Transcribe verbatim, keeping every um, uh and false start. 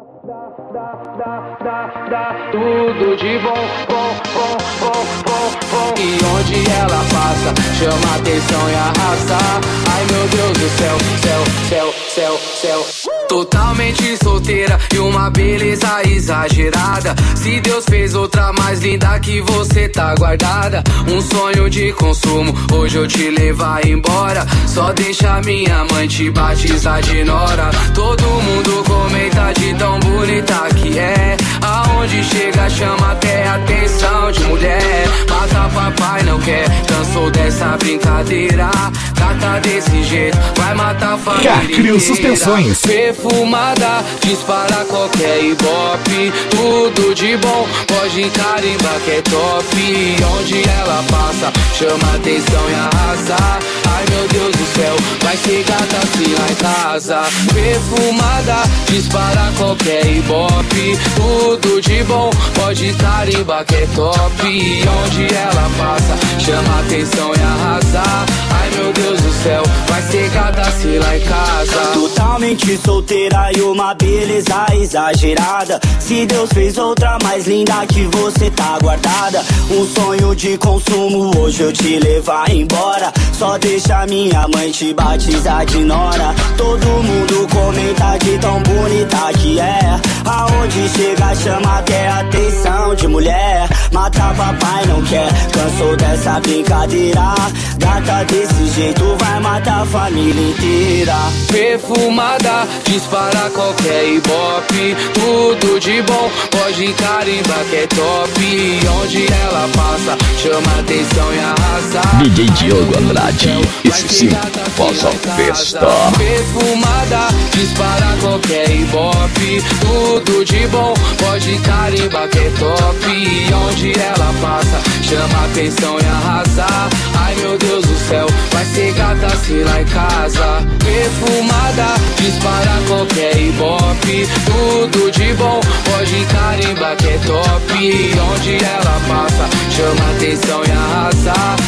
Tudo de bom, bom, bom, bom, bom, bom. E onde ela passa, chama atenção e arrasta. Ai meu Deus do céu, céu, céu, céu, céu. Totalmente solteira e uma beleza exagerada. Se Deus fez outra mais linda que você tá guardada. Um sonho de consumo, hoje eu te levar embora. Só deixa minha mãe te batizar de nora. Todo mundo comenta de tão bonita que é. Aonde chega chama até atenção de mulher. Mata papai não quer, cansou dessa brincadeira. Gata desse jeito, vai matar a família Cacrio Suspensões. Perfumada, dispara qualquer ibope. Tudo de bom, pode carimbar que é top. Onde ela passa, chama atenção e arrasa. Ai meu Deus do céu, vai ser gata assim lá em casa. Perfumada, dispara qualquer ibope. Tudo de bom, pode carimbar que é top. Onde ela passa, chama atenção e arrasa. Ai meu Deus do céu, vai ser gata assim lá em casa. Totalmente solteira e uma beleza exagerada. Se Deus fez outra mais linda que você tá guardada. Um sonho de consumo, hoje eu te levar embora. Só deixa minha mãe te batizar de nora. Todo mundo comenta de tão bonita que é. Aonde chega chama até atenção de mulher. Mata papai não quer, cansou dessa brincadeira. Gata desse jeito vai matar a família inteira. Perfumada, dispara qualquer ibope. Tudo de bom, pode carimbar que é top. Onde ela passa, chama atenção e arrasa. D J Diogo Andrade, esse sim, faz a festa. Perfumada, dispara qualquer ibope. Tudo de bom, pode carimbar que é top. Onde ela passa, chama atenção e arrasa. Ai meu Deus do céu, vai ser gata assim lá em casa. Perfumada, dispara qualquer ibope. Tudo de bom, pode carimbar que é top. Onde ela passa, chama atenção e arrasa.